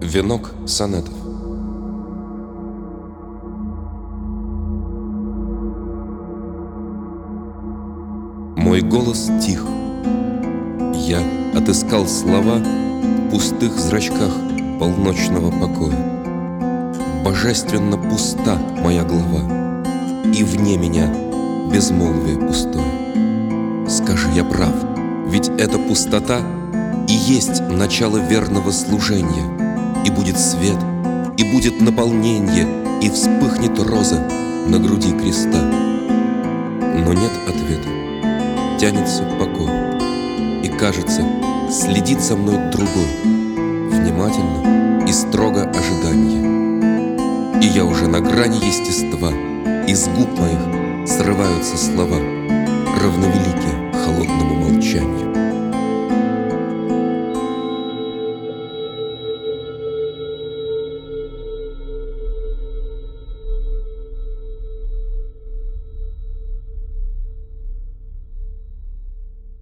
Венок сонетов. Мой голос тих. Я отыскал слова в пустых зрачках полночного покоя. Божественно пуста моя глава, и вне меня безмолвие пустое. Скажи, я прав, ведь эта пустота и есть начало верного служения, и будет свет, и будет наполнение, и вспыхнет роза на груди креста. Но нет ответа, тянется покой, и кажется, следит за мной другой, внимательно и строго ожидание. И я уже на грани естества, из губ моих срываются слова равновеликие